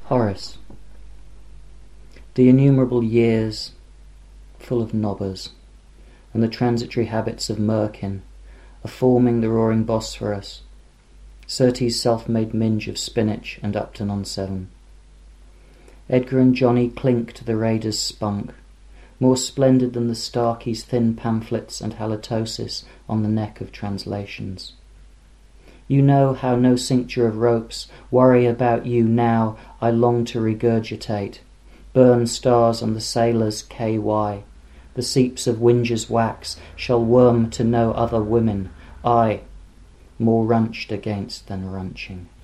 Horace. The innumerable years, full of nobbers, and the transitory habits of Merkin, are forming the roaring Bosphorus, Surtees' self-made minge of spinach and Upton-on-Severn. Edgar and Johnny clink to the raider's spunk, more splendid than the Starkey's thin pamphlets and halitosis on the neck of translations. You know how no cincture of ropes worry about you now. I long to regurgitate, burn stars on the sailor's KY. The seeps of Winger's wax shall worm to no other women, I, more runched against than runching.